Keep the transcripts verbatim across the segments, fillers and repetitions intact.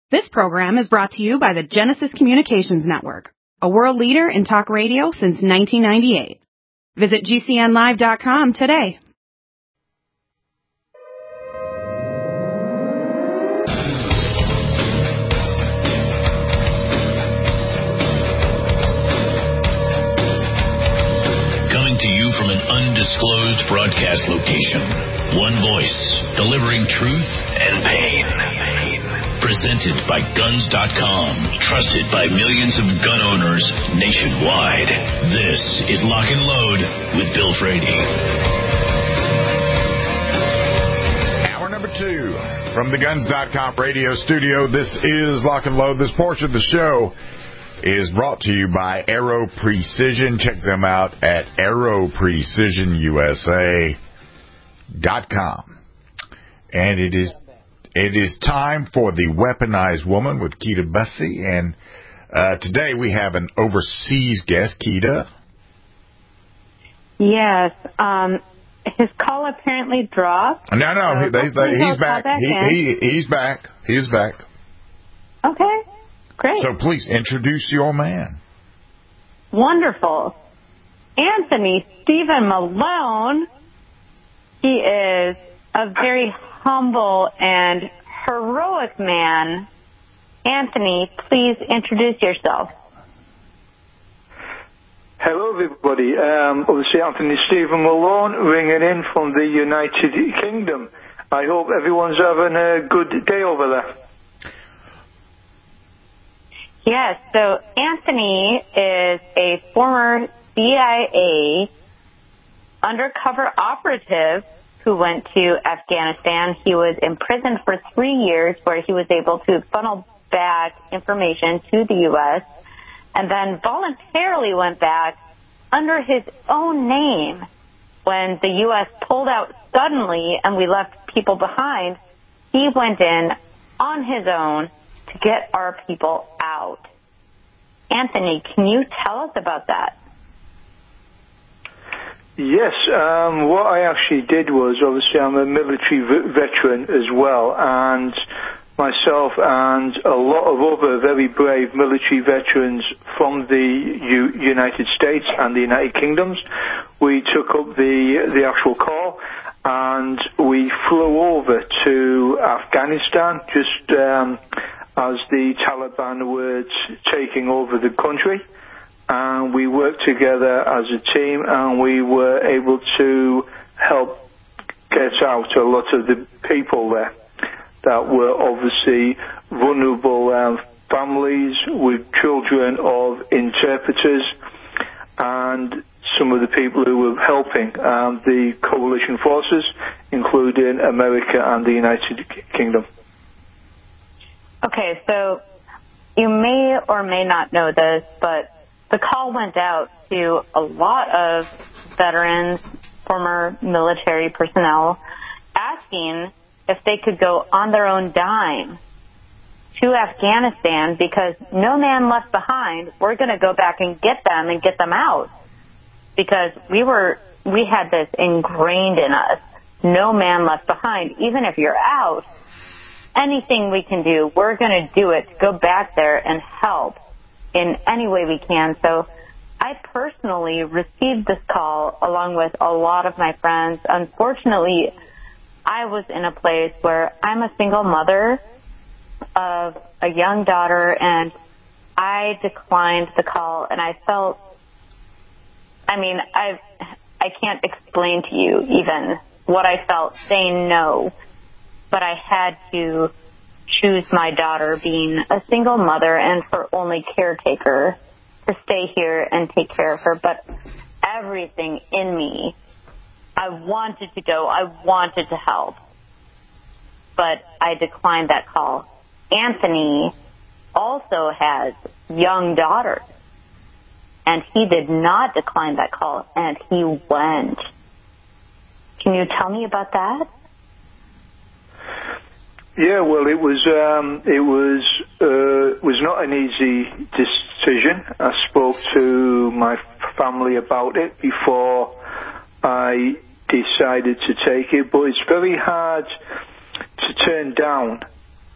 This program is brought to you by the Genesis Communications Network, a world leader in talk radio since nineteen ninety-eight. Visit G C N live dot com today. Coming to you from an undisclosed broadcast location. One voice, delivering truth and pain. Presented by Guns dot com, trusted by millions of gun owners nationwide. This is Lock and Load with Bill Frady. Hour number two from the Guns dot com radio studio. This is Lock and Load. This portion of the show is brought to you by Aero Precision. Check them out at aero precision u s a dot com. And it is It is time for the Weaponized Woman with Keita Bussey, and uh, today we have an overseas guest, Keita. Yes, um, his call apparently dropped. No, no, so he, they, they, he's back. back he, he, he's back. He's back. Okay, great. So please introduce your man. Wonderful. Anthony Stephen Malone. He is a very humble and heroic man. Anthony, please introduce yourself. Hello, everybody. Um, obviously, Anthony Stephen Malone, ringing in from the United Kingdom. I hope everyone's having a good day over there. Yes, so Anthony is a former C I A undercover operative who went to Afghanistan. He was imprisoned for three years where he was able to funnel back information to the U S and then voluntarily went back under his own name when the U S pulled out suddenly and we left people behind. He went in on his own to get our people out. Anthony, can you tell us about that? Yes, um, what I actually did was, obviously I'm a military v- veteran as well, and myself and a lot of other very brave military veterans from the U- United States and the United Kingdoms, we took up the, the actual call and we flew over to Afghanistan just um, as the Taliban were t- taking over the country. And we worked together as a team, and we were able to help get out a lot of the people there that were obviously vulnerable um, families with children of interpreters and some of the people who were helping um, the coalition forces, including America and the United Kingdom. Okay, so you may or may not know this, but the call went out to a lot of veterans, former military personnel, asking if they could go on their own dime to Afghanistan because no man left behind. We're going to go back and get them and get them out because we were we had this ingrained in us. No man left behind. Even if you're out, anything we can do, we're going to do it to go back there and help in any way we can. So I personally received this call along with a lot of my friends. Unfortunately, I was in a place where I'm a single mother of a young daughter, and I declined the call, and I felt, I mean, I I can't explain to you even what I felt saying no, but I had to choose my daughter being a single mother and her only caretaker to stay here and take care of her. But everything in me, I wanted to go. I wanted to help. But I declined that call. Anthony also has young daughters, and he did not decline that call, and he went. Can you tell me about that? Yeah, well, it was um, it was uh, was not an easy decision. I spoke to my family about it before I decided to take it, but it's very hard to turn down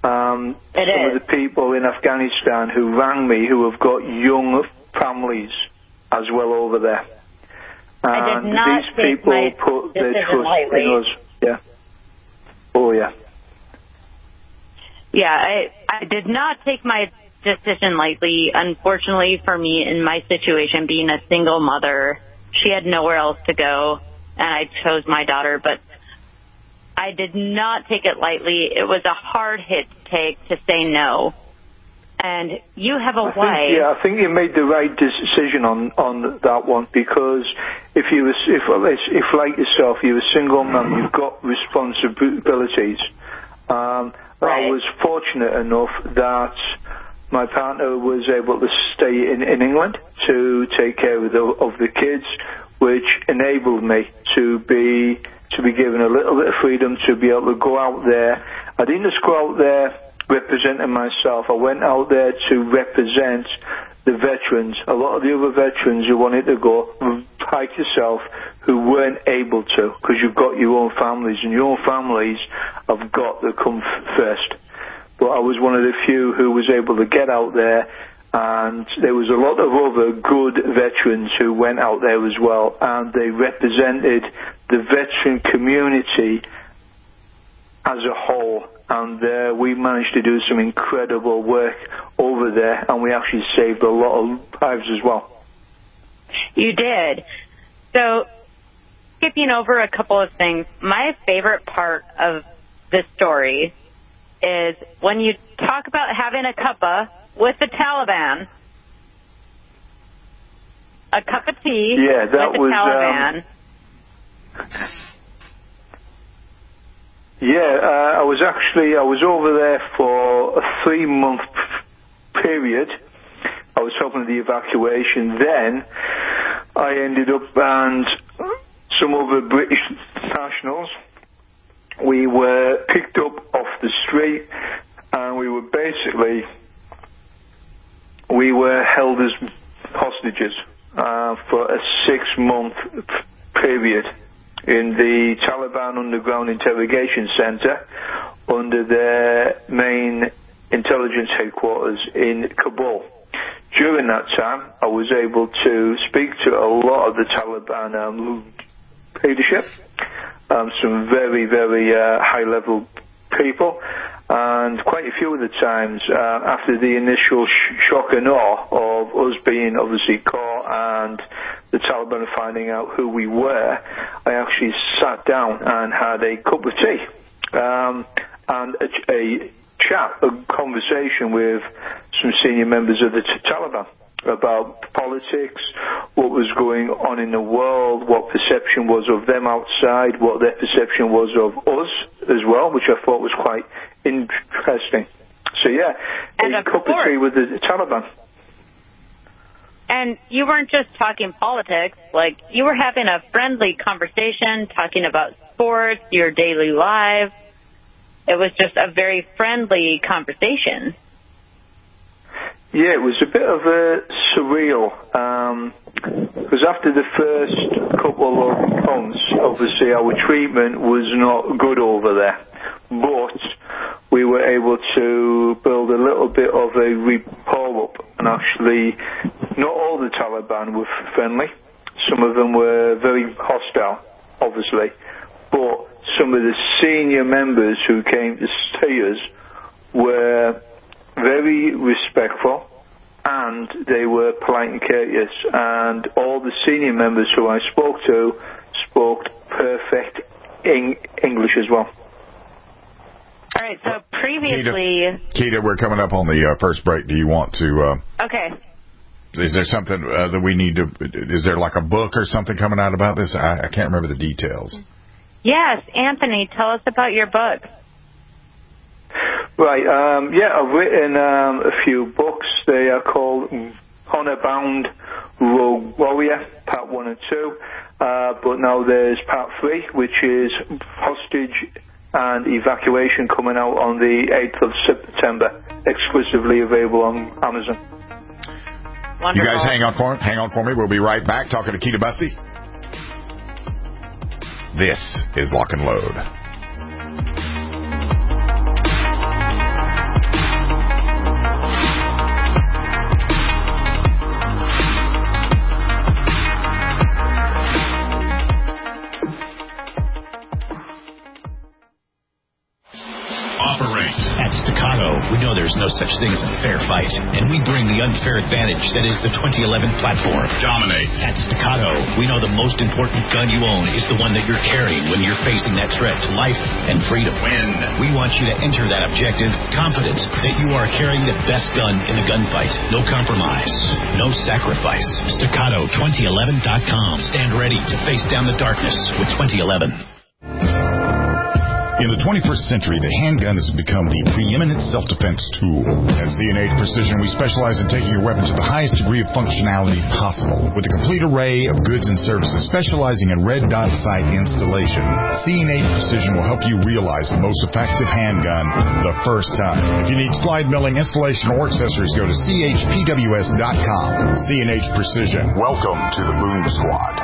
Um, it some is. of the people in Afghanistan who rang me who have got young families as well over there. And I did not these take people my put their trust lightly. in us. Yeah. Oh, yeah. Yeah, I, I did not take my decision lightly. Unfortunately for me, in my situation, being a single mother, she had nowhere else to go, and I chose my daughter. But I did not take it lightly. It was a hard hit to take to say no. And you have a I wife. Think, yeah, I think you made the right decision on, on that one, because if you was, if, if like yourself, you're a single man, you've got responsibilities. Um, right. I was fortunate enough that my partner was able to stay in, in England to take care of the, of the kids, which enabled me to be to be given a little bit of freedom to be able to go out there. I didn't just go out there representing myself. I went out there to represent the veterans. A lot of the other veterans who wanted to go, like yourself, who weren't able to, because you've got your own families, and your own families have got to come first. But I was one of the few who was able to get out there, and there was a lot of other good veterans who went out there as well, and they represented the veteran community as a whole. And uh, we managed to do some incredible work over there, and we actually saved a lot of lives as well. You did. So, skipping over a couple of things, my favorite part of this story is when you talk about having a cuppa with the Taliban, a cup of tea yeah, that with the was, Taliban. Um, yeah, uh, I was actually, I was over there for a three-month period. I was helping the evacuation. Then I ended up, and some other British nationals, we were picked up off the street, and we were basically, we were held as hostages uh, for a six-month period in the Taliban Underground Interrogation Center under their main intelligence headquarters in Kabul. During that time, I was able to speak to a lot of the Taliban um, leadership, um, some very, very uh, high-level people, and quite a few of the times, uh, after the initial sh- shock and awe of us being obviously caught and the Taliban finding out who we were, I actually sat down and had a cup of tea um, and a, a chat, a conversation with some senior members of the t- Taliban about politics, what was going on in the world, what perception was of them outside, what their perception was of us as well, which I thought was quite interesting. So yeah, and a cup of tea with the Taliban. And you weren't just talking politics, like you were having a friendly conversation, talking about sports, your daily life. It was just a very friendly conversation. Yeah, it was a bit of a surreal, um, because after the first couple of months, obviously our treatment was not good over there, but we were able to build a little bit of a rapport up, and actually not all the Taliban were friendly. Some of them were very hostile, obviously, but some of the senior members who came to see us were very respectful, and they were polite and courteous, and all the senior members who I spoke to spoke perfect eng- English as well. All right, so previously... Keita, Keita, we're coming up on the uh, first break. Do you want to... Uh, okay. Is there something uh, that we need to... Is there like a book or something coming out about this? I, I can't remember the details. Yes, Anthony, tell us about your book. Right, um, yeah, I've written um, a few books. They are called Honor Bound Rogue Warrior, part one and two. Uh, but now there's part three, which is Hostage and Evacuation, coming out on the eighth of September, exclusively available on Amazon. Wonderful. You guys hang on for hang on for me. We'll be right back talking to Keita Busse. This is Lock and Load. know there's no such thing as a fair fight, and we bring the unfair advantage that is the twenty eleven platform. Dominate. At Staccato, we know the most important gun you own is the one that you're carrying when you're facing that threat to life and freedom. Win. We want you to enter that objective confident that you are carrying the best gun in the gunfight. No compromise, no sacrifice. Staccato twenty eleven dot com. Stand ready to face down the darkness with twenty eleven. In the twenty-first century, the handgun has become the preeminent self-defense tool. At C and H Precision, we specialize in taking your weapon to the highest degree of functionality possible. With a complete array of goods and services specializing in red dot sight installation, C and H Precision will help you realize the most effective handgun the first time. If you need slide milling, installation, or accessories, go to C H P W S dot com. C and H Precision. Welcome to the Boom Squad.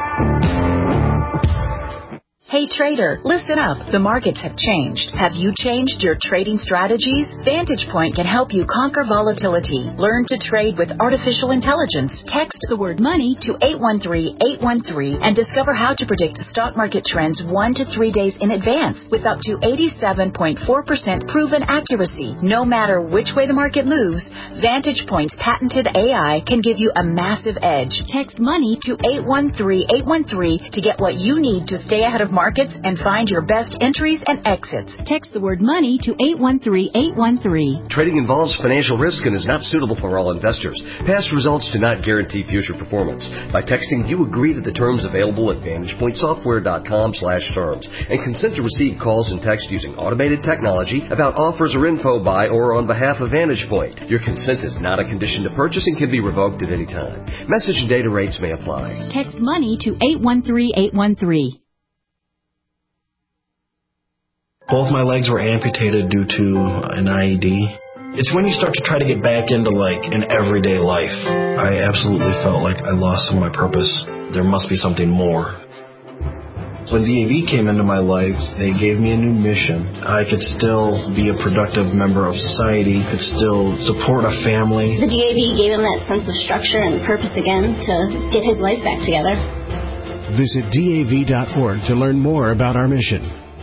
Hey trader, listen up. The markets have changed. Have you changed your trading strategies? Vantage Point can help you conquer volatility. Learn to trade with artificial intelligence. Text the word money to eight one three, eight one three and discover how to predict stock market trends one to three days in advance with up to eighty-seven point four percent proven accuracy. No matter which way the market moves, Vantage Point's patented A I can give you a massive edge. Text money to eight one three, eight one three to get what you need to stay ahead of markets and find your best entries and exits. Text the word money to eight one three, eight one three. Trading involves financial risk and is not suitable for all investors. Past results do not guarantee future performance. By texting, you agree to the terms available at vantage point software dot com slash terms and consent to receive calls and text using automated technology about offers or info by or on behalf of Vantage Point. Your consent is not a condition to purchase and can be revoked at any time. Message and data rates may apply. Text money to eight one three, eight one three. Both my legs were amputated due to an I E D. It's when you start to try to get back into, like, an everyday life. I absolutely felt like I lost some of my purpose. There must be something more. When D A V came into my life, they gave me a new mission. I could still be a productive member of society, could still support a family. The D A V gave him that sense of structure and purpose again to get his life back together. Visit D A V dot org to learn more about our mission.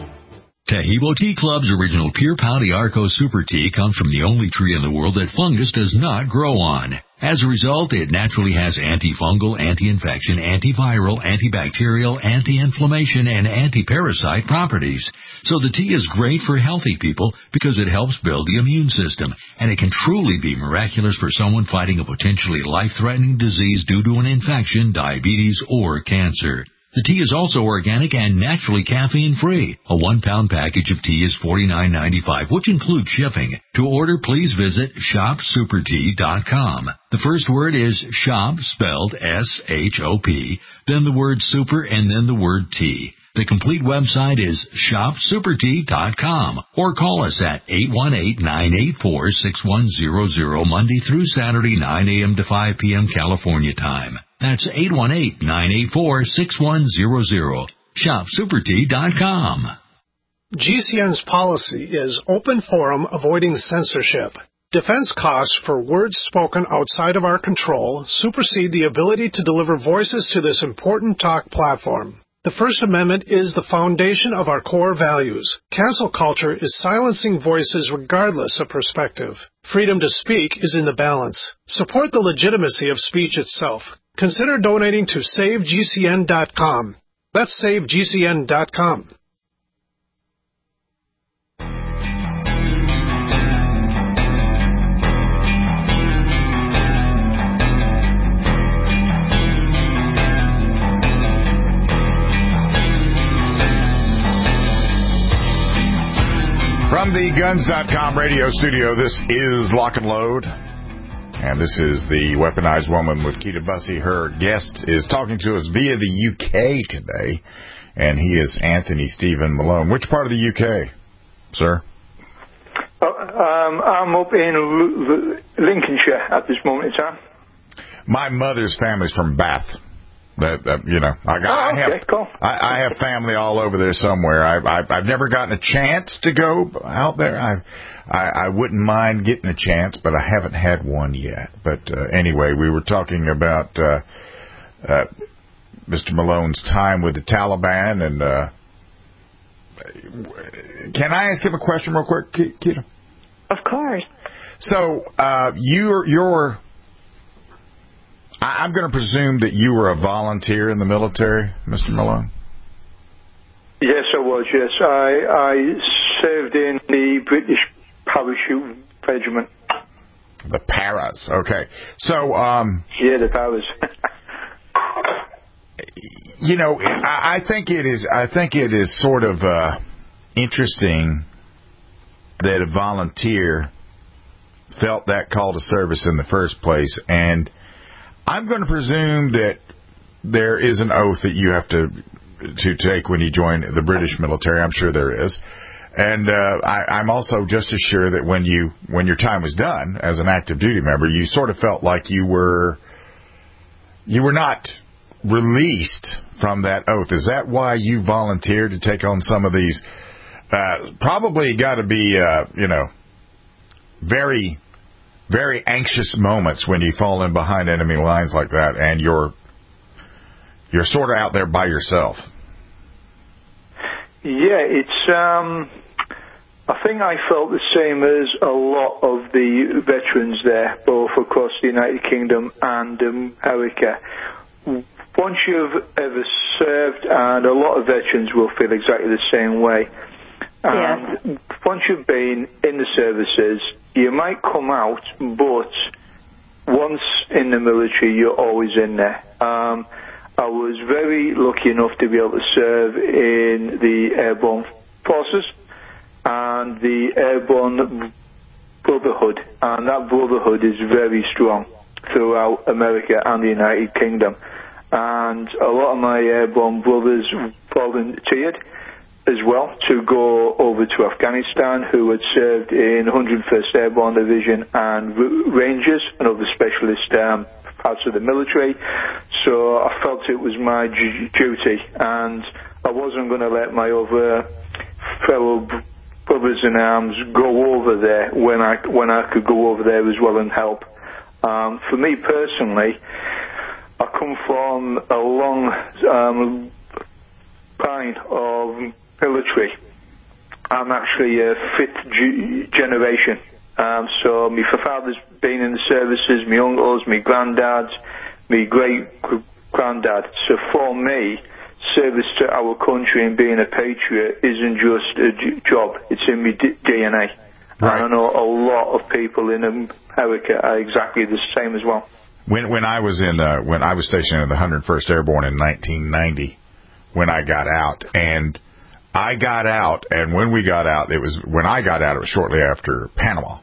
Tahibo Tea Club's original Pure Pau d'Arco Super Tea comes from the only tree in the world that fungus does not grow on. As a result, it naturally has antifungal, anti-infection, antiviral, antibacterial, anti-inflammation, and anti-parasite properties. So the tea is great for healthy people because it helps build the immune system, and it can truly be miraculous for someone fighting a potentially life-threatening disease due to an infection, diabetes, or cancer. The tea is also organic and naturally caffeine-free. A one-pound package of tea is forty-nine ninety-five, which includes shipping. To order, please visit shop super tea dot com. The first word is shop, spelled S H O P, then the word super, and then the word tea. The complete website is shop super tea dot com, or call us at eight one eight, nine eight four, six one zero zero Monday through Saturday, nine a.m. to five p.m. California time. That's eight one eight, nine eight four, six one zero zero. shop super tea dot com. G C N's policy is open forum, avoiding censorship. Defense costs for words spoken outside of our control supersede the ability to deliver voices to this important talk platform. The First Amendment is the foundation of our core values. Cancel culture is silencing voices regardless of perspective. Freedom to speak is in the balance. Support the legitimacy of speech itself. Consider donating to save G C N dot com. That's save G C N dot com. From the guns dot com radio studio, this is Lock and Load. And this is the Weaponized Woman with Keita Bussey. Her guest is talking to us via the U K today, and he is Anthony Stephen Malone. Which part of the U K, sir? Oh, um, I'm up in L- L- Lincolnshire at this moment in time. My mother's family's from Bath. That, that you know, I, got, oh, okay, I have cool. I, I have family all over there somewhere. I've, I've I've never gotten a chance to go out there. I I, I wouldn't mind getting a chance, but I haven't had one yet. But uh, anyway, we were talking about uh, uh, Mister Malone's time with the Taliban, and uh, can I ask him a question real quick, Keita? Of course. So uh, you're, you're I'm going to presume that you were a volunteer in the military, Mister Malone? Yes, I was, yes. I, I served in the British Parachute Regiment. The Paras, okay. So, um... Yeah, the Paras. You know, I, I think it is, I think it is sort of uh, interesting that a volunteer felt that call to service in the first place, and I'm going to presume that there is an oath that you have to to take when you join the British military. I'm sure there is, and uh, I, I'm also just as sure that when you when your time was done as an active duty member, you sort of felt like you were you were not released from that oath. Is that why you volunteered to take on some of these? Uh, probably got to be uh, you know very. very anxious moments when you fall in behind enemy lines like that, and you're you're sort of out there by yourself. Yeah, it's. Um, I think I felt the same as a lot of the veterans there, both across the United Kingdom and America. Once you've ever served, and a lot of veterans will feel exactly the same way. And yeah. Once you've been in the services, you might come out, but once in the military, you're always in there. Um, I was very lucky enough to be able to serve in the Airborne Forces and the Airborne Brotherhood, and that brotherhood is very strong throughout America and the United Kingdom. And a lot of my airborne brothers volunteered as well to go over to Afghanistan, who had served in one hundred first Airborne Division and Rangers and other specialist um, parts of the military. So I felt it was my d- duty, and I wasn't going to let my other fellow brothers in arms go over there when I when I could go over there as well and help. Um, for me personally, I come from a long um, line of military. I'm actually a fifth g- generation. Um, so my father's been in the services, my uncles, my granddads, my great-granddad. So for me, service to our country and being a patriot isn't just a j- job. It's in my d- D N A. Right. And I know a lot of people in America are exactly the same as well. When when I was in uh, when I was stationed in the one hundred first Airborne in nineteen ninety, when I got out, and I got out, and when we got out, it was when I got out, it was shortly after Panama.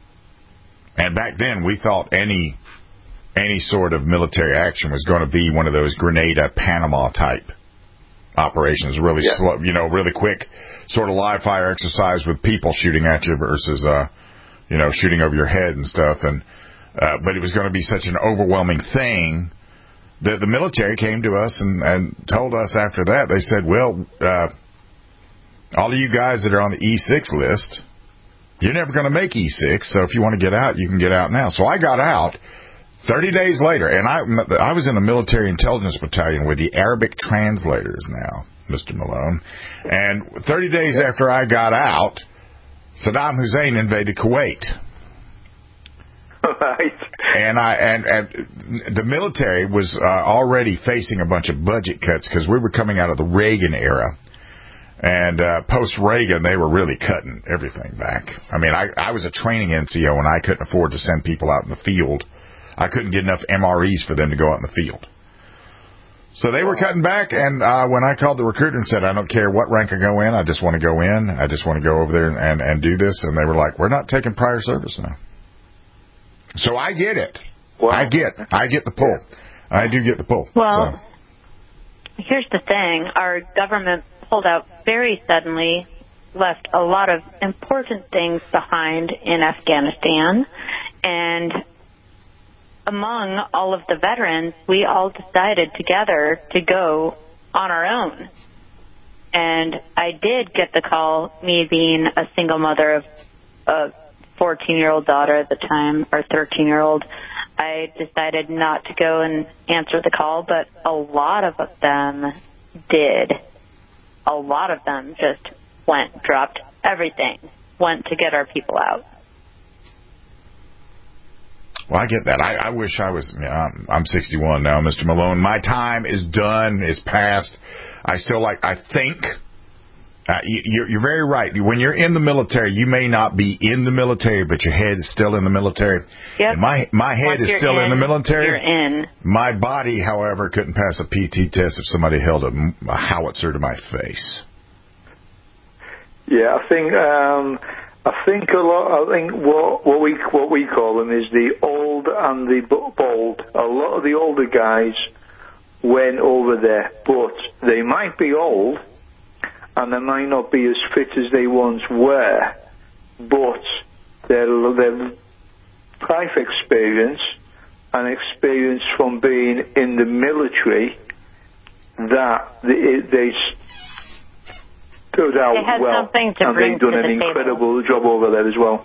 And back then, we thought any any sort of military action was going to be one of those Grenada, Panama type operations, really yeah. slow, you know, really quick, sort of live fire exercise with people shooting at you versus, uh, you know, shooting over your head and stuff. And uh, but it was going to be such an overwhelming thing that the military came to us and, and told us after that. They said, well, uh, all of you guys that are on the E six list, you're never going to make E six, so if you want to get out, you can get out now. So I got out thirty days later, and I, I was in a military intelligence battalion with the Arabic translators now, Mister Malone. And thirty days after I got out, Saddam Hussein invaded Kuwait. Right. And I and, and the military was uh, already facing a bunch of budget cuts because we were coming out of the Reagan era. And uh, post-Reagan, they were really cutting everything back. I mean, I, I was a training N C O, and I couldn't afford to send people out in the field. I couldn't get enough M R Es for them to go out in the field. So they were cutting back, and uh, when I called the recruiter and said, I don't care what rank I go in, I just want to go in, I just want to go over there and, and, and do this, and they were like, we're not taking prior service now. So I get it. Well, I get I get the pull. I do get the pull. Well, so. Here's the thing. Our government pulled out very suddenly, left a lot of important things behind in Afghanistan, and among all of the veterans, we all decided together to go on our own. And I did get the call, me being a single mother of a fourteen-year-old daughter at the time, or thirteen-year-old. I decided not to go and answer the call, but a lot of them did. A lot of them just went, dropped everything, went to get our people out. Well, I get that. I, I wish I was, you know, I'm, I'm sixty-one now, Mister Malone. My time is done, is past. I still like, I think, uh, you, you're, you're very right. When you're in the military, you may not be in the military, but your head is still in the military. Yep. And my, my head Once is still in, in the military. You're in. My body, however, couldn't pass a P T test if somebody held a, a howitzer to my face. Yeah, I think, um, I think a lot. I think what what we what we call them is the old and the bold. A lot of the older guys went over there, but they might be old, and they might not be as fit as they once were. But their their life experience and experience from being in the military, that they. they stood out they had well, something to and bring they've done to an the incredible table. job over there as well.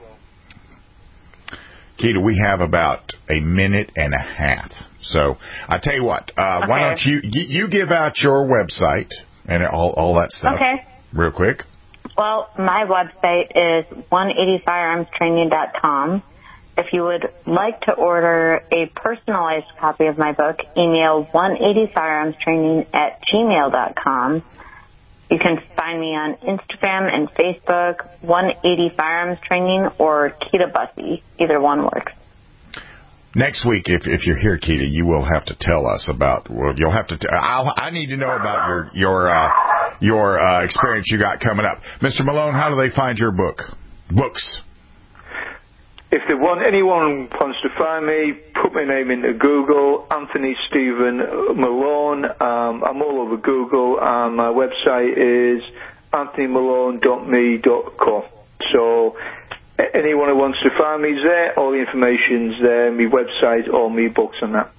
Keita, we have about a minute and a half. So I tell you what, uh, okay. why don't you you give out your website and all all that stuff okay. real quick? Well, my website is one eighty firearms training dot com. If you would like to order a personalized copy of my book, email one eighty firearms training at gmail dot com. You can find me on Instagram and Facebook, one eighty Firearms Training, or Keita Bussey. Either one works. Next week, if if you're here, Keita, you will have to tell us about. Well, you'll have to. T- I'll, I need to know about your your uh, your uh, experience you got coming up, Mister Malone. How do they find your book? Books. If they want, anyone wants to find me, put my name into Google, Anthony Stephen Malone. Um, I'm all over Google, and my website is anthony malone dot me dot com. So anyone who wants to find me is there. All the information's there, my website, all my books and that.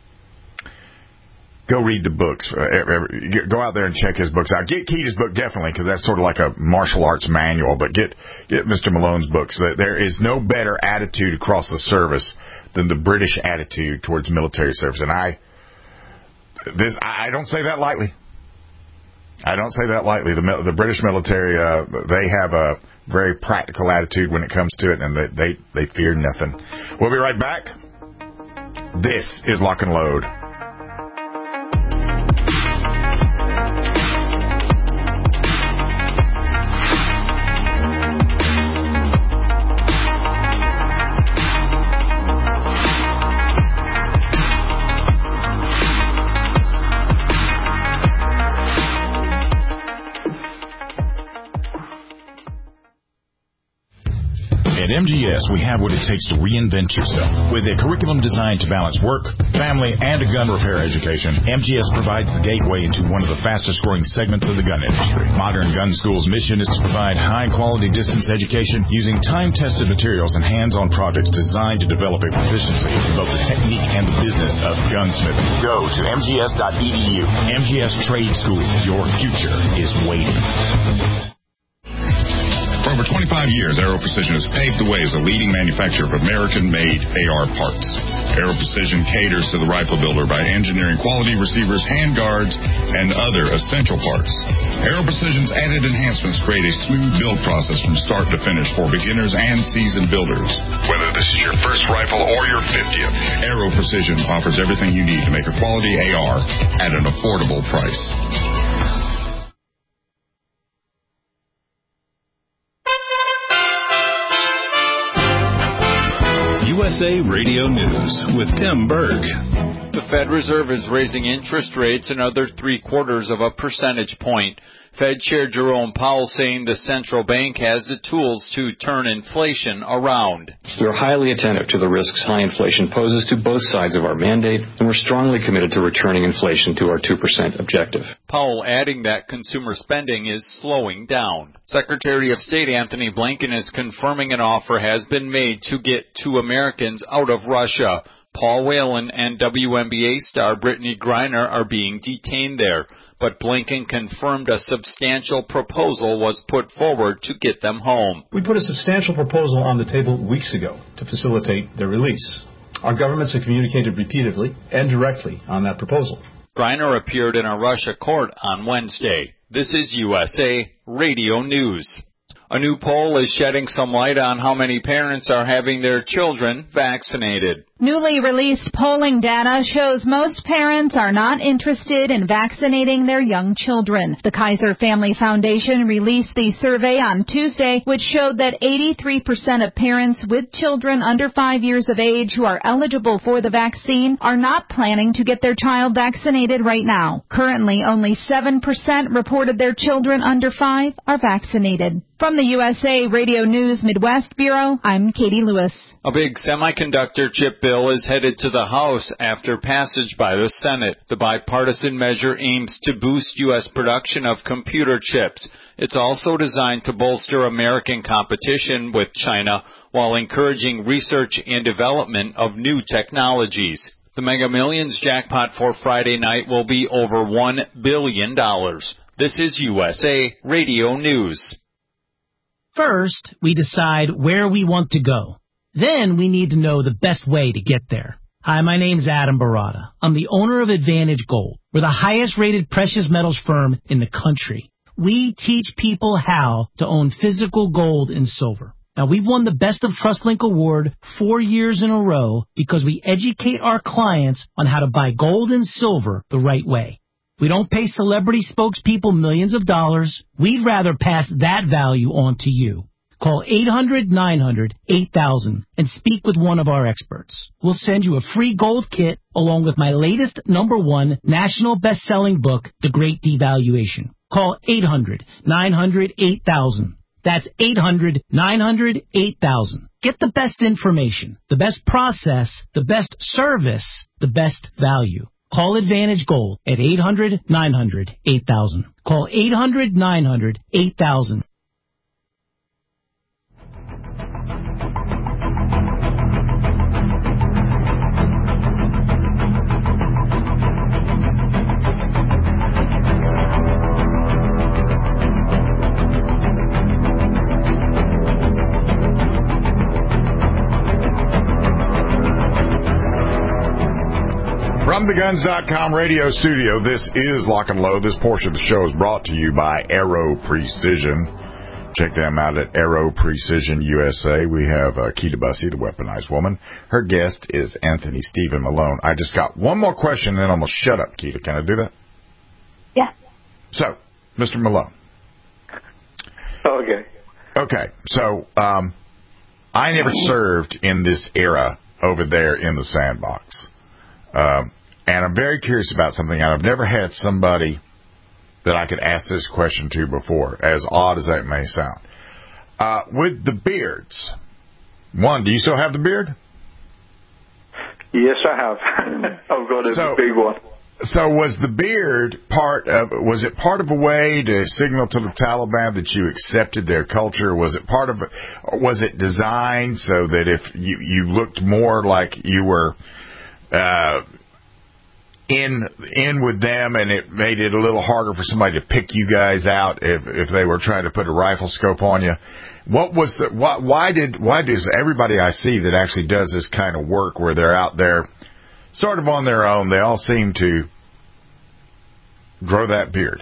Go read the books. Go out there and check his books out. Get Keita's book, definitely, because that's sort of like a martial arts manual. But get get Mister Malone's books. There is no better attitude across the service than the British attitude towards military service. And I this I don't say that lightly. I don't say that lightly. The the British military, uh, they have a very practical attitude when it comes to it, and they, they, they fear nothing. We'll be right back. This is Lock and Load. At M G S, we have what it takes to reinvent yourself. With a curriculum designed to balance work, family, and a gun repair education, M G S provides the gateway into one of the fastest-growing segments of the gun industry. Modern Gun School's mission is to provide high-quality distance education using time-tested materials and hands-on projects designed to develop a proficiency in both the technique and the business of gunsmithing. Go to m g s dot e d u. M G S Trade School. Your future is waiting. For over twenty-five years, Aero Precision has paved the way as a leading manufacturer of American-made A R parts. Aero Precision caters to the rifle builder by engineering quality receivers, handguards, and other essential parts. Aero Precision's added enhancements create a smooth build process from start to finish for beginners and seasoned builders. Whether this is your first rifle or your fiftieth, Aero Precision offers everything you need to make a quality A R at an affordable price. U S A Radio News with Tim Berg. The Fed Reserve is raising interest rates another three quarters of a percentage point. Fed Chair Jerome Powell saying the central bank has the tools to turn inflation around. We're highly attentive to the risks high inflation poses to both sides of our mandate, and we're strongly committed to returning inflation to our two percent objective. Powell adding that consumer spending is slowing down. Secretary of State Anthony Blinken is confirming an offer has been made to get two Americans out of Russia. Paul Whelan and W N B A star Brittany Griner are being detained there, but Blinken confirmed a substantial proposal was put forward to get them home. We put a substantial proposal on the table weeks ago to facilitate their release. Our governments have communicated repeatedly and directly on that proposal. Griner appeared in a Russia court on Wednesday. This is U S A Radio News. A new poll is shedding some light on how many parents are having their children vaccinated. Newly released polling data shows most parents are not interested in vaccinating their young children. The Kaiser Family Foundation released the survey on Tuesday, which showed that eighty-three percent of parents with children under five years of age who are eligible for the vaccine are not planning to get their child vaccinated right now. Currently, only seven percent reported their children under five are vaccinated. From the U S A Radio News Midwest Bureau, I'm Katie Lewis. A big semiconductor chip bill is headed to the House after passage by the Senate. The bipartisan measure aims to boost U S production of computer chips. It's also designed to bolster American competition with China while encouraging research and development of new technologies. The Mega Millions jackpot for Friday night will be over one billion dollars. This is U S A Radio News. First, we decide where we want to go. Then we need to know the best way to get there. Hi, my name's Adam Barada. I'm the owner of Advantage Gold. We're the highest rated precious metals firm in the country. We teach people how to own physical gold and silver. Now, we've won the Best of TrustLink Award four years in a row because we educate our clients on how to buy gold and silver the right way. We don't pay celebrity spokespeople millions of dollars. We'd rather pass that value on to you. Call eight hundred nine hundred eight thousand and speak with one of our experts. We'll send you a free gold kit along with my latest number one national best-selling book, The Great Devaluation. Call eight hundred nine hundred eight thousand. That's eight hundred nine hundred eight thousand. Get the best information, the best process, the best service, the best value. Call Advantage Gold at eight hundred nine hundred eight thousand. Call eight hundred nine hundred eight thousand. From the Guns dot com radio studio, this is Lock and Load. This portion of the show is brought to you by Aero Precision. Check them out at Aero Precision U S A. We have uh, Keita Bussey, the weaponized woman. Her guest is Anthony Stephen Malone. I just got one more question, and then I'm going to shut up, Keita. Can I do that? Yeah. So, Mister Malone. Okay. Okay. So, um, I never served in this era over there in the sandbox. Um, and I'm very curious about something, and I've never had somebody that I could ask this question to before, as odd as that may sound. Uh, with the beards, one, do you still have the beard? Yes, I have. I've got a so, big one. So was the beard part of, was it part of a way to signal to the Taliban that you accepted their culture? Was it part of, was it designed so that if you, you looked more like you were Uh, in in with them, and it made it a little harder for somebody to pick you guys out if if they were trying to put a rifle scope on you? What was the why, why did why does everybody I see that actually does this kind of work where they're out there sort of on their own, they all seem to grow that beard?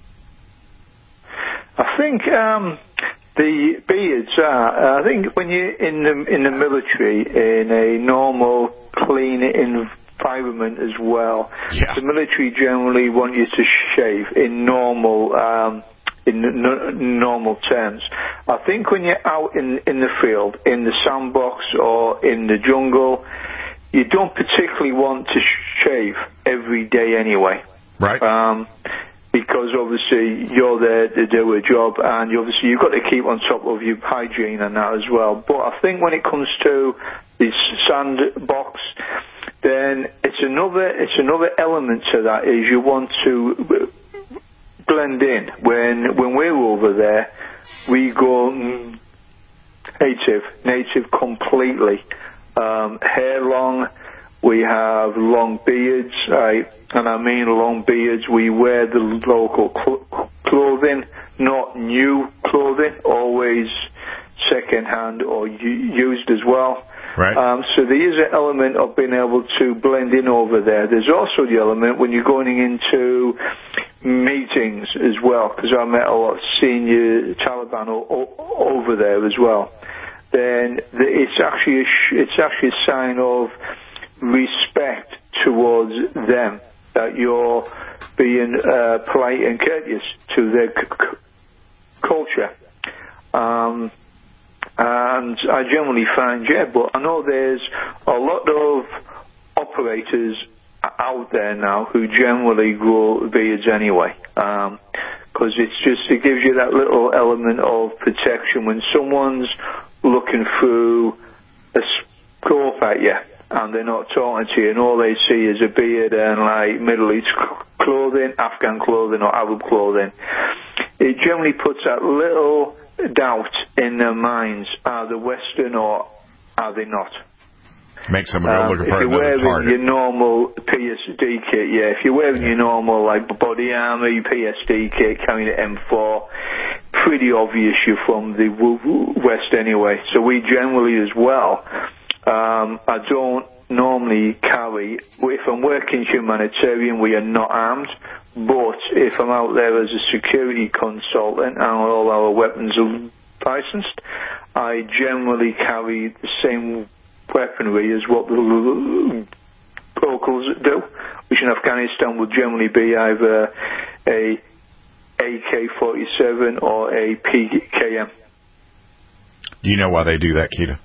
I think um, the beards are. I think when you're in the in the military in a normal, clean environment as well, yeah. The military generally want you to shave in normal um, in n- normal terms. I think when you're out in in the field, in the sandbox or in the jungle, you don't particularly want to shave every day anyway. Right. Um, because obviously you're there to do a job, and you obviously you've got to keep on top of your hygiene and that as well. But I think when it comes to the sandbox, then it's another it's another element to that is you want to blend in. When when we're over there, we go native, native completely. Um, hair long. We have long beards, right? And I mean long beards. We wear the local cl- clothing, not new clothing, always second-hand or u- used as well. Right. Um, so there is an element of being able to blend in over there. There's also the element when you're going into meetings as well, because I met a lot of senior Taliban o- o- over there as well. Then it's actually a sh- it's actually a sign of respect towards them, that you're being uh, polite and courteous to their c- c- culture. Um, and I generally find, yeah, but I know there's a lot of operators out there now who generally grow beards anyway, because um, it's just, it gives you that little element of protection when someone's looking through a scope at you and they're not talking to you and all they see is a beard and like Middle East clothing, Afghan clothing or Arab clothing. It generally puts that little doubt in their minds, are they Western or are they not? Makes them go um, looking for another target. If you're wearing your normal P S D kit, yeah, if you're wearing your normal like body armor, your P S D kit, carrying an M four, pretty obvious you're from the West anyway. So we generally as well, um, I don't normally carry, if I'm working humanitarian, we are not armed, but if I'm out there as a security consultant and all our weapons are licensed, I generally carry the same weaponry as what the locals do, which in Afghanistan would generally be either a A K forty-seven or a P K M. Do you know why they do that, Keita?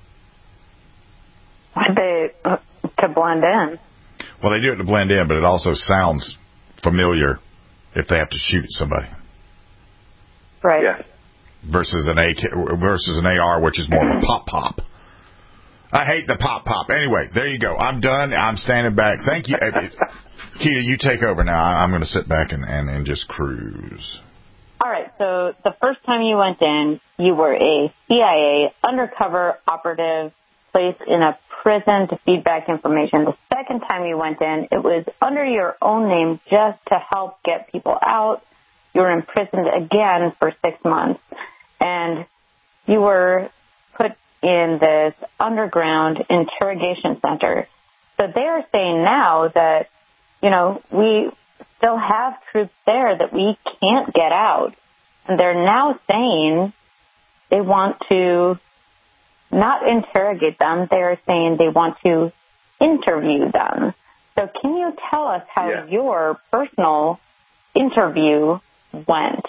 They uh, to blend in. Well, they do it to blend in, but it also sounds familiar if they have to shoot somebody. Right. Yeah. Versus an A K versus an A R, which is more of a pop pop. I hate the pop pop. Anyway, there you go. I'm done. I'm standing back. Thank you. Keita, you take over now. I'm going to sit back and, and, and just cruise. All right. So the first time you went in, you were a C I A undercover operative placed in a prison to feed back information. The second time you went in, it was under your own name just to help get people out. You were imprisoned again for six months. And you were put in this underground interrogation center. So they're saying now that, you know, we still have troops there that we can't get out. And they're now saying they want to not interrogate them. They're saying they want to interview them. So can you tell us how yeah. your personal interview went?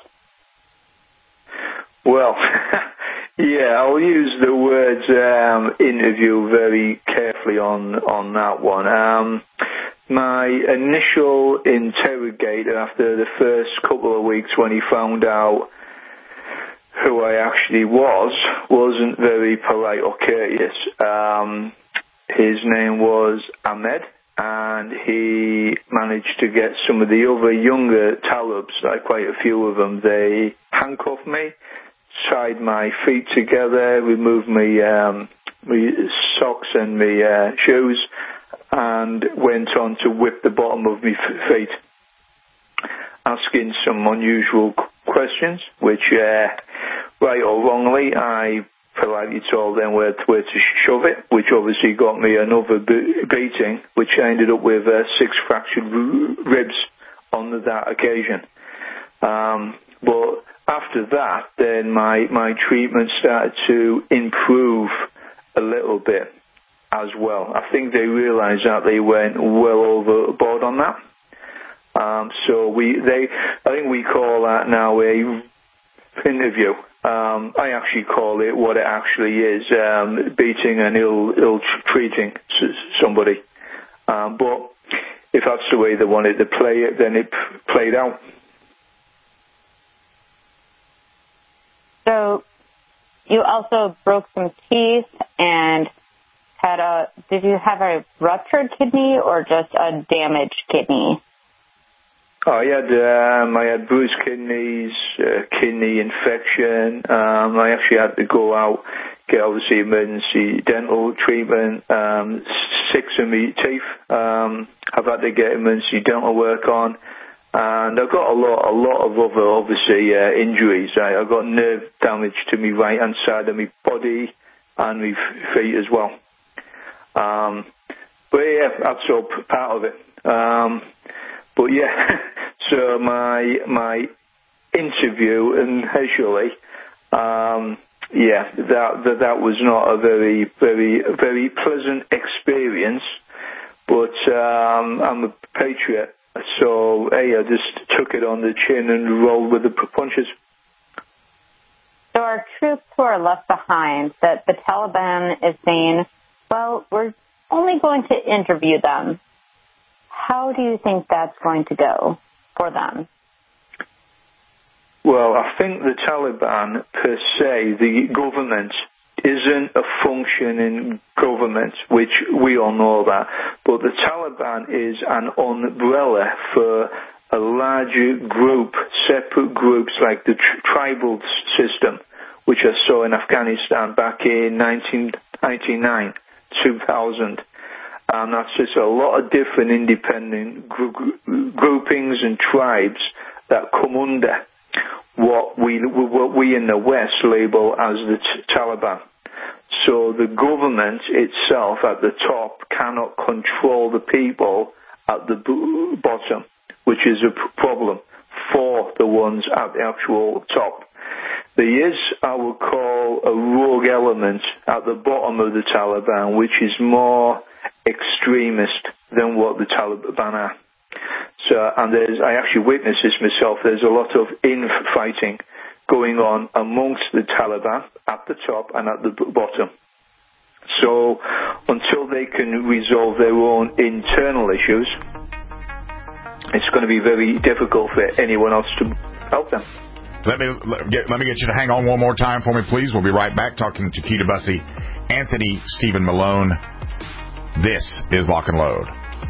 Well, yeah, I'll use the words um, interview very carefully on, on that one. Um, my initial interrogator after the first couple of weeks when he found out who I actually was, wasn't very polite or courteous. Um, his name was Ahmed, and he managed to get some of the other younger Talibs, like quite a few of them, they handcuffed me, tied my feet together, removed my, um, my socks and my uh, shoes, and went on to whip the bottom of my feet, asking some unusual questions, which, uh, right or wrongly, I politely told them where to, where to shove it, which obviously got me another beating, which I ended up with uh, six fractured ribs on that occasion. Um, but after that, then my, my treatment started to improve a little bit as well. I think they realized that they went well overboard on that. Um, so we, they, I think we call that now a interview. Um, I actually call it what it actually is, um, beating and ill, ill-treating somebody. Um, but if that's the way they wanted to play it, then it played out. So you also broke some teeth and had a, did you have a ruptured kidney or just a damaged kidney? Oh, I had um, I had bruised kidneys, uh, kidney infection. Um, I actually had to go out, get obviously emergency dental treatment. Um, six of my teeth. Um, I've had to get emergency dental work on, and I've got a lot, a lot of other obviously uh, injuries. I, I've got nerve damage to my right hand side of my body and my feet as well. Um, but yeah, that's all part of it. Um, But yeah, so my my interview initially, um, yeah, that, that that was not a very very very pleasant experience um, I'm a patriot. So, hey, I just took it on the chin and rolled with the punches. So our troops who are left behind, that the Taliban is saying, well, we're only going to interview them. How do you think that's going to go for them? Well, I think the Taliban, per se, the government, isn't a functioning government, which we all know that. But the Taliban is an umbrella for a larger group, separate groups like the tr- tribal system, which I saw in Afghanistan back in nineteen ninety-nine, two thousand. And that's just a lot of different independent gr- groupings and tribes that come under what we what we in the West label as the t- Taliban. So the government itself at the top cannot control the people at the b- bottom, which is a p- problem for the ones at the actual top. There is, I would call, a rogue element at the bottom of the Taliban, which is more extremist than what the Taliban are. So, and there's, I actually witnessed this myself, there's a lot of infighting going on amongst the Taliban at the top and at the bottom. So until they can resolve their own internal issues, it's going to be very difficult for anyone else to help them. Let me let, get, let me get you to hang on one more time for me, please. We'll be right back talking to Chiquita Bussey, Anthony Stephen Malone. This is Lock and Load.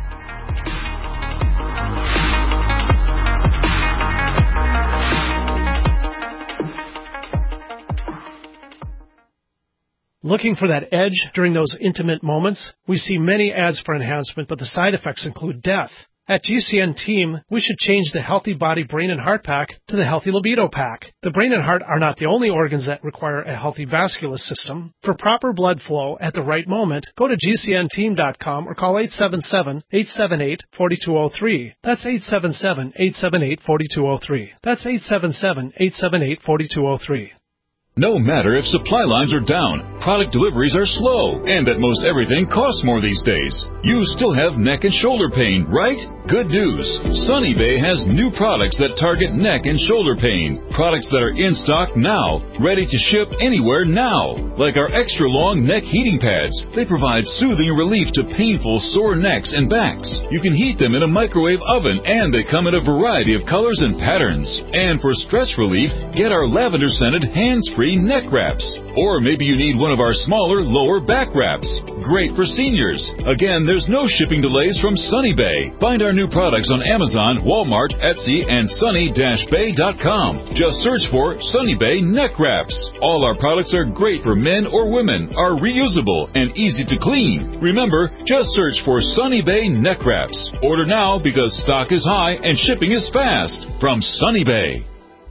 Looking for that edge during those intimate moments? We see many ads for enhancement, but the side effects include death. At G C N Team, we should change the Healthy Body, Brain, and Heart Pack to the Healthy Libido Pack. The brain and heart are not the only organs that require a healthy vascular system. For proper blood flow at the right moment, go to G C N team dot com or call eight seven seven, eight seven eight, four two zero three. That's eight seven seven, eight seven eight, four two zero three. That's eight seven seven, eight seven eight, four two zero three. No matter if supply lines are down, product deliveries are slow, and that most everything costs more these days, you still have neck and shoulder pain, right? Good news. Sunny Bay has new products that target neck and shoulder pain. Products that are in stock now, ready to ship anywhere now. Like our extra long neck heating pads. They provide soothing relief to painful sore necks and backs. You can heat them in a microwave oven, and they come in a variety of colors and patterns. And for stress relief, get our lavender scented hands-free neck wraps. Or maybe you need one of our smaller lower back wraps. Great for seniors. Again, there's no shipping delays from Sunny Bay. Find our new products on Amazon, Walmart, Etsy, and sunny dash bay dot com. Just search for Sunny Bay Neck Wraps. All our products are great for men or women, are reusable, and easy to clean. Remember, just search for Sunny Bay Neck Wraps. Order now because stock is high and shipping is fast. From Sunny Bay.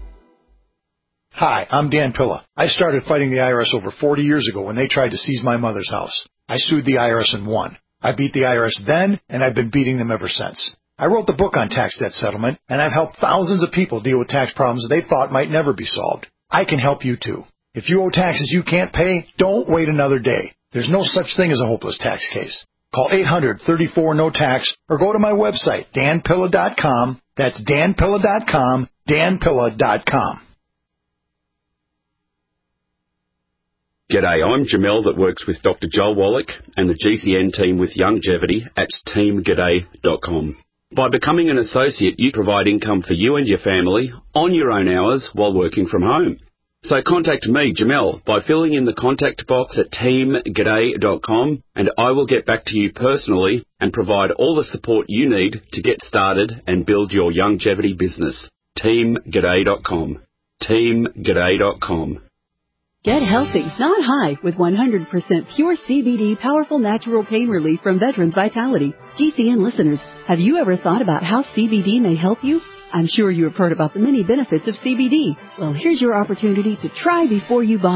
Hi, I'm Dan Pilla. I started fighting the I R S over forty years ago when they tried to seize my mother's house. I sued the I R S and won. I beat the I R S then, and I've been beating them ever since. I wrote the book on tax debt settlement, and I've helped thousands of people deal with tax problems they thought might never be solved. I can help you too. If you owe taxes you can't pay, don't wait another day. There's no such thing as a hopeless tax case. Call eight hundred, thirty-four, no tax or go to my website, dan pilla dot com. That's dan pilla dot com, dan pilla dot com. G'day, I'm Jamel that works with Doctor Joel Wallach and the G C N team with Longevity at team g'day dot com. By becoming an associate, you provide income for you and your family on your own hours while working from home. So contact me, Jamel, by filling in the contact box at team g'day dot com, and I will get back to you personally and provide all the support you need to get started and build your longevity business. team g'day dot com. team g'day dot com. Get healthy, not high, with one hundred percent pure C B D powerful natural pain relief from Veterans Vitality. G C N listeners, have you ever thought about how C B D may help you? I'm sure you have heard about the many benefits of C B D. Well, here's your opportunity to try before you buy.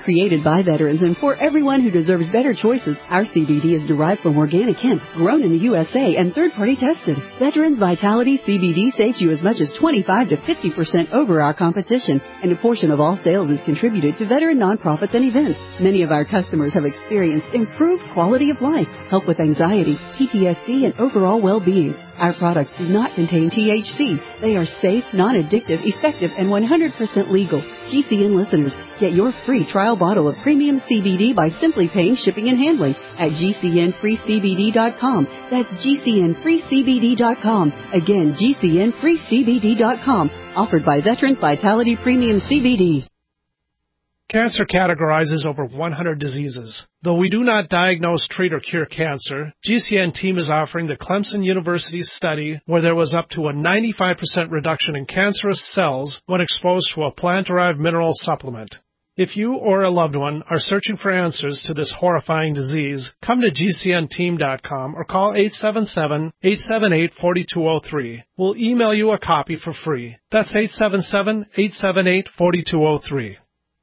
Created by veterans and for everyone who deserves better choices, our C B D is derived from organic hemp, grown in the U S A and third-party tested. Veterans Vitality C B D saves you as much as twenty-five to fifty percent over our competition, and a portion of all sales is contributed to veteran nonprofits and events. Many of our customers have experienced improved quality of life, help with anxiety, P T S D, and overall well-being. Our products do not contain T H C. They are safe, non-addictive, effective, and one hundred percent legal. G C N listeners, get your free trial bottle of premium C B D by simply paying shipping and handling at G C N free C B D dot com. That's G C N free C B D dot com. Again, G C N free C B D dot com. Offered by Veterans Vitality Premium C B D. Cancer categorizes over one hundred diseases. Though we do not diagnose, treat, or cure cancer, G C N team is offering the Clemson University study where there was up to a ninety-five percent reduction in cancerous cells when exposed to a plant-derived mineral supplement. If you or a loved one are searching for answers to this horrifying disease, come to G C N team dot com or call eight seven seven, eight seven eight, four two zero three. We'll email you a copy for free. That's eight seven seven, eight seven eight, four two zero three.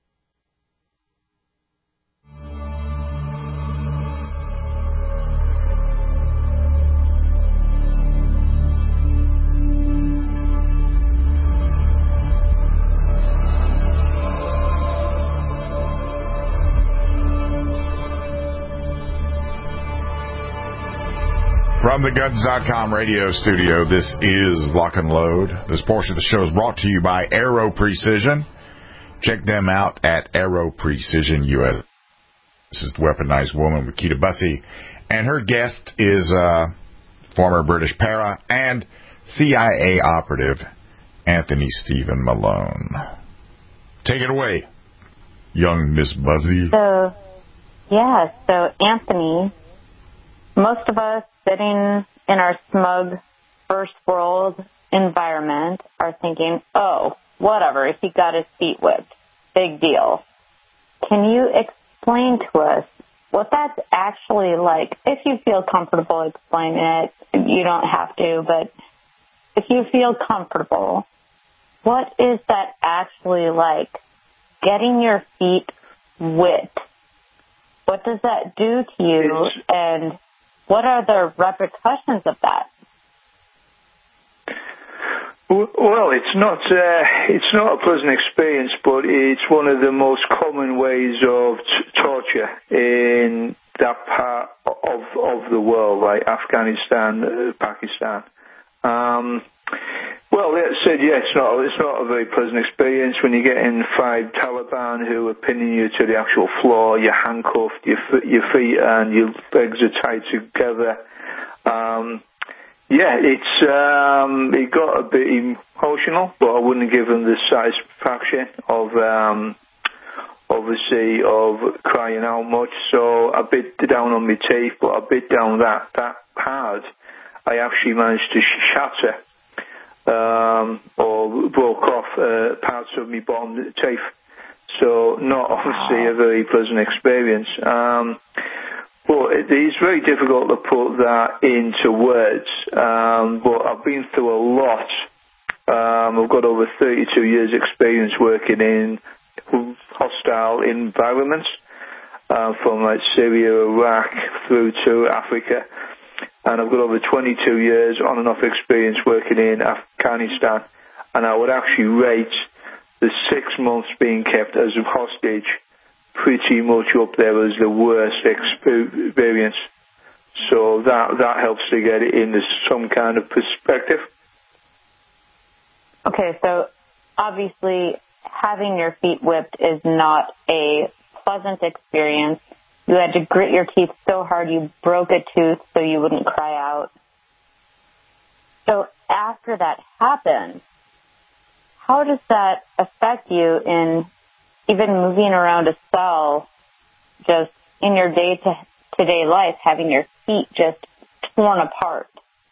From the Guns dot com radio studio, this is Lock and Load. This portion of the show is brought to you by Aero Precision. Check them out at Aero Precision U S. This is the Weaponized Woman with Keita Bussey, and her guest is uh, former British para and C I A operative Anthony Stephen Malone. Take it away, young Miss Buzzy. So, yeah, so Anthony, most of us sitting in our smug first world environment are thinking, oh, whatever, if he got his feet whipped, big deal. Can you explain to us what that's actually like? If you feel comfortable explaining it, you don't have to, but if you feel comfortable, what is that actually like? Getting your feet whipped. What does that do to you, and what are the repercussions of that? Well, it's not uh, it's not a pleasant experience, but it's one of the most common ways of t- torture in that part of of the world, like Afghanistan, uh, Pakistan. Um, well, that said, yeah, it's not it's not a very pleasant experience when you get in five Taliban who are pinning you to the actual floor. You're handcuffed, your your feet and your legs are tied together. Um, Yeah, it's um, it got a bit emotional, but I wouldn't give them the satisfaction of um, obviously of crying out much. So I bit down on my teeth, but I bit down that that hard. I actually managed to shatter um, or broke off uh, parts of my bottom teeth. So not obviously a very pleasant experience. Um, Well, it's very difficult to put that into words, um, but I've been through a lot. Um, I've got over thirty-two years experience working in hostile environments, uh, from like Syria, Iraq, through to Africa. And I've got over twenty-two years on and off experience working in Afghanistan. And I would actually rate the six months being kept as a hostage pretty much up there as the worst experience. So that that helps to get it into some kind of perspective. Okay, so obviously having your feet whipped is not a pleasant experience. You had to grit your teeth so hard you broke a tooth so you wouldn't cry out. So after that happened, how does that affect you in even moving around a cell, just in your day-to-day life, having your feet just torn apart?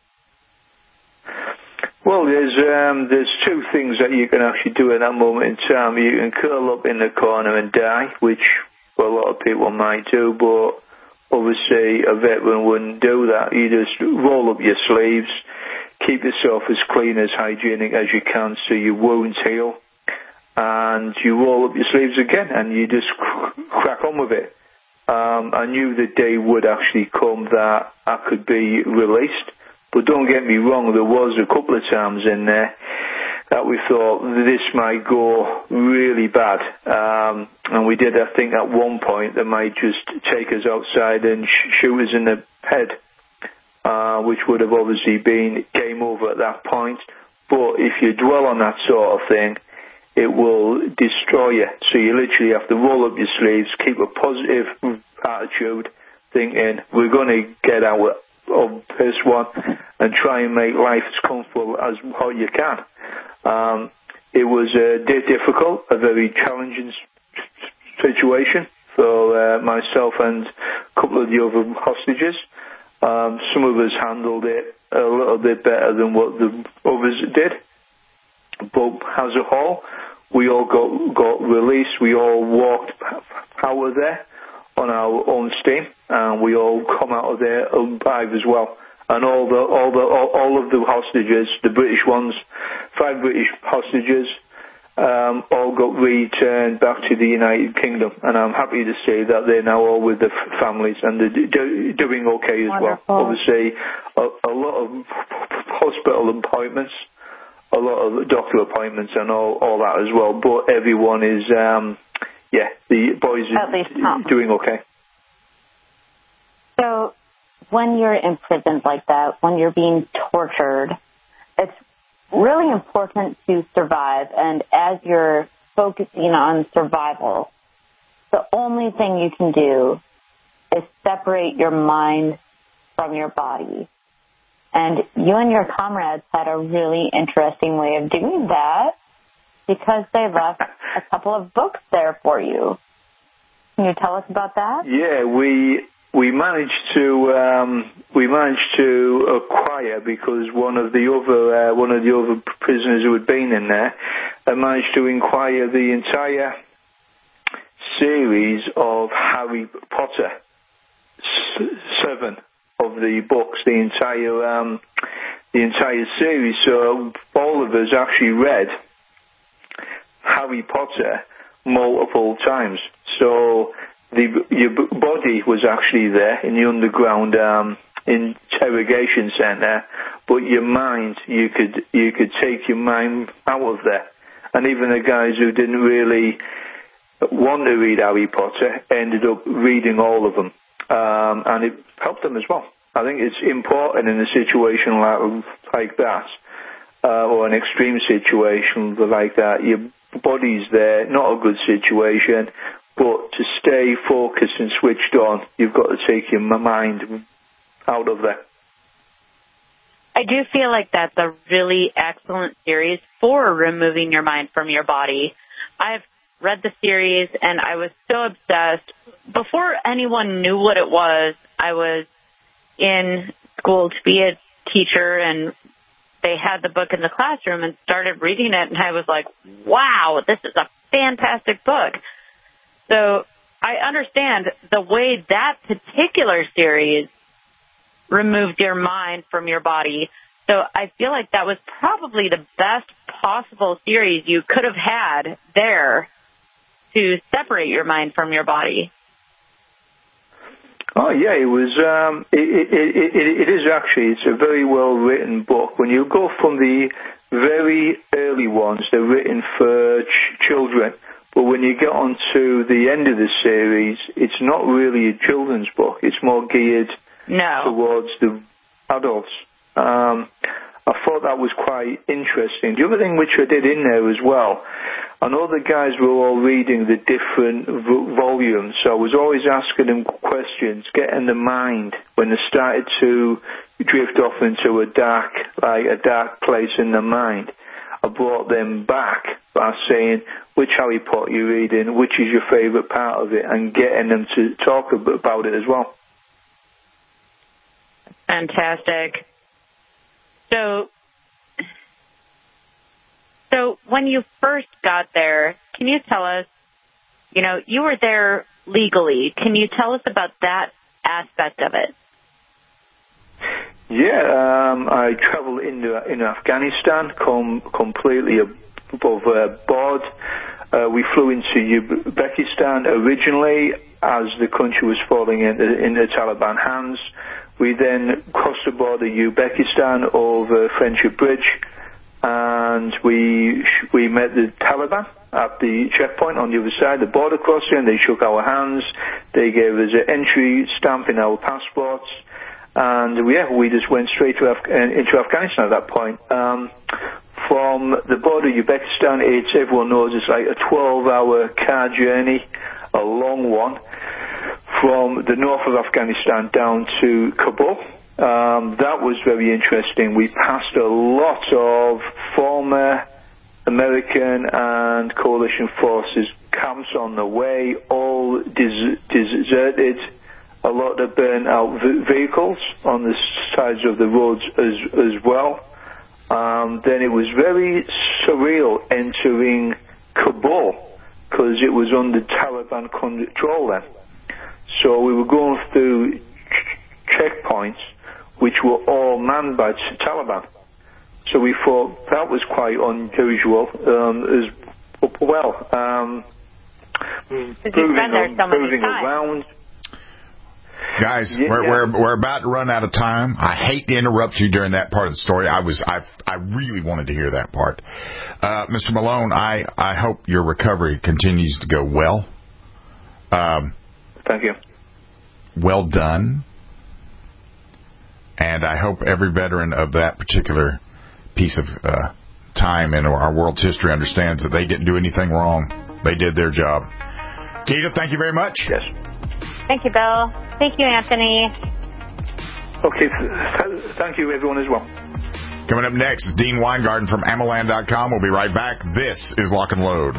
Well, there's um, there's two things that you can actually do in that moment in time. You can curl up in the corner and die, which well, a lot of people might do, but obviously a veteran wouldn't do that. You just roll up your sleeves, keep yourself as clean, as hygienic as you can so your wounds heal. and you roll up your sleeves again, and you just crack on with it. Um, I knew the day would actually come that I could be released, but don't get me wrong, there was a couple of times in there that we thought this might go really bad. Um, and we did, I think, at one point, they might just take us outside and sh- shoot us in the head, uh, which would have obviously been game over at that point. But if you dwell on that sort of thing, it will destroy you. So you literally have to roll up your sleeves, keep a positive attitude, thinking, we're going to get out of this one and try and make life as comfortable as how you can. Um, it was uh, difficult, a very challenging situation for uh, myself and a couple of the other hostages. Um, some of us handled it a little bit better than what the others did. But as a whole, we all got, got released. We all walked out of there on our own steam, and we all come out of there alive as well. And all the all the all, all of the hostages, the British ones, five British hostages, um, all got returned back to the United Kingdom. And I'm happy to say that they're now all with their families, and they're do, doing okay as Wonderful. well. Obviously, a, a lot of hospital appointments, a lot of doctor appointments, and all, all that as well. But everyone is, um, yeah, the boys are doing okay. So, when you're imprisoned like that, when you're being tortured, it's really important to survive. And as you're focusing on survival, the only thing you can do is separate your mind from your body. And you and your comrades had a really interesting way of doing that because they left a couple of books there for you. Can you tell us about that? Yeah, we... We managed to um, we managed to acquire, because one of the other uh, one of the other prisoners who had been in there uh, managed to acquire the entire series of Harry Potter, S- seven of the books, the entire um, the entire series. So all of us actually read Harry Potter multiple times. So The, your body was actually there in the underground um, interrogation centre, but your mind, you could you could take your mind out of there. And even the guys who didn't really want to read Harry Potter ended up reading all of them, um, and it helped them as well. I think it's important in a situation like, like that, uh, or an extreme situation like that. Your body's there, not a good situation. But to stay focused and switched on, you've got to take your mind out of there. I do feel like that's a really excellent series for removing your mind from your body. I've read the series, and I was so obsessed. Before anyone knew what it was, I was in school to be a teacher, and they had the book in the classroom and started reading it, and I was like, wow, this is a fantastic book. So I understand the way that particular series removed your mind from your body. So I feel like that was probably the best possible series you could have had there to separate your mind from your body. Oh yeah, it was. Um, it, it, it, it is actually. It's a very well written book. When you go from the very early ones, they're written for ch- children. But when you get on to the end of the series, it's not really a children's book. It's more geared no. towards the adults. Um, I thought that was quite interesting. The other thing which I did in there as well, I know the guys were all reading the different v- volumes, so I was always asking them questions, getting the mind when they started to drift off into a dark, like a dark place in the mind. I brought them back by saying, which Harry Potter you're reading, which is your favourite part of it, and getting them to talk about it as well. Fantastic. So, so when you first got there, can you tell us, you know, you were there legally. Can you tell us about that aspect of it? Yeah, um, I travelled into in Afghanistan com- completely of uh, board. Uh, we flew into Uzbekistan originally as the country was falling into, into Taliban hands. We then crossed the border Uzbekistan over Friendship Bridge, and we we met the Taliban at the checkpoint on the other side, the border crossing. They shook our hands. They gave us an entry stamp in our passports. And yeah, we just went straight to Af- into Afghanistan at that point. Um, from the border of Uzbekistan, it's, everyone knows it's like a twelve-hour car journey, a long one, from the north of Afghanistan down to Kabul. Um, that was very interesting. We passed a lot of former American and coalition forces camps on the way, all des- deserted. A lot of burnt out vehicles on the sides of the roads as as well. Um, then it was very surreal entering Kabul because it was under Taliban control then. So we were going through ch- checkpoints which were all manned by Taliban. So we thought that was quite unusual um, as well. Um, moving on, so moving around. Guys, Yeah. we're, we're we're about to run out of time. I hate to interrupt you during that part of the story. I was I I really wanted to hear that part. Uh, Mister Malone, I, I hope your recovery continues to go well. Um, Thank you. Well done. And I hope every veteran of that particular piece of uh, time in our world's history understands that they didn't do anything wrong. They did their job. Keita, thank you very much. Yes. Thank you, Bill. Thank you, Anthony. Okay, th- thank you, everyone, as well. Coming up next is Dean Weingarten from Amaland dot com. We'll be right back. This is Lock and Load.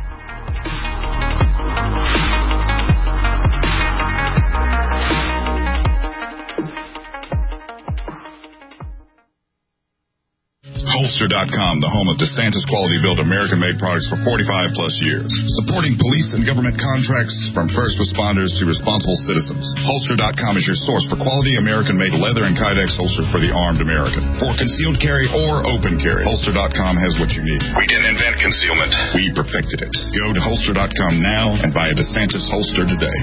Holster dot com, the home of DeSantis quality-built American-made products for forty-five plus years. Supporting police and government contracts from first responders to responsible citizens. Holster dot com is your source for quality American-made leather and Kydex holsters for the armed American. For concealed carry or open carry, Holster dot com has what you need. We didn't invent concealment. We perfected it. Go to Holster dot com now and buy a DeSantis holster today.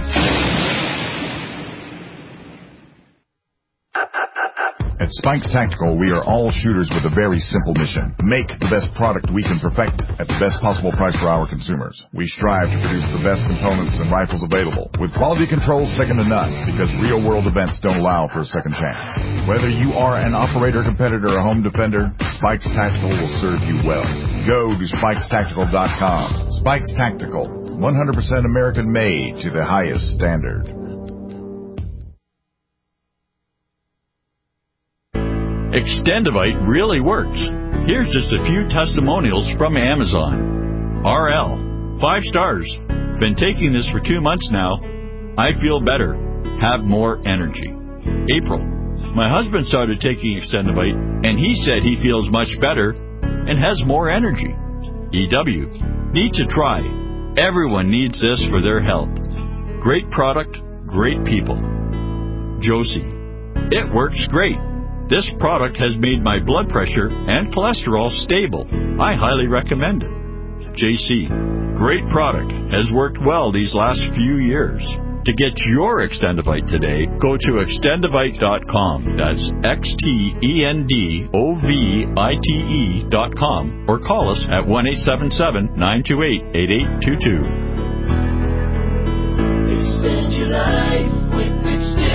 At Spikes Tactical, we are all shooters with a very simple mission. Make the best product we can perfect at the best possible price for our consumers. We strive to produce the best components and rifles available, with quality controls second to none, because real-world events don't allow for a second chance. Whether you are an operator, competitor, or home defender, Spikes Tactical will serve you well. Go to Spikes Tactical dot com. Spikes Tactical, one hundred percent American-made to the highest standard. Extendivite really works. Here's just a few testimonials from Amazon. R L, five stars. Been taking this for two months now. I feel better. Have more energy. April, my husband started taking Extendivite, and he said he feels much better and has more energy. E W, need to try. Everyone needs this for their health. Great product, great people. Josie, it works great. This product has made my blood pressure and cholesterol stable. I highly recommend it. J C, great product. Has worked well these last few years. To get your Extendivite today, go to extendivite dot com. That's X T E N D O V I T E dot com. Or call us at one eight seven seven, nine two eight, eight eight two two. Extend your life with Extend.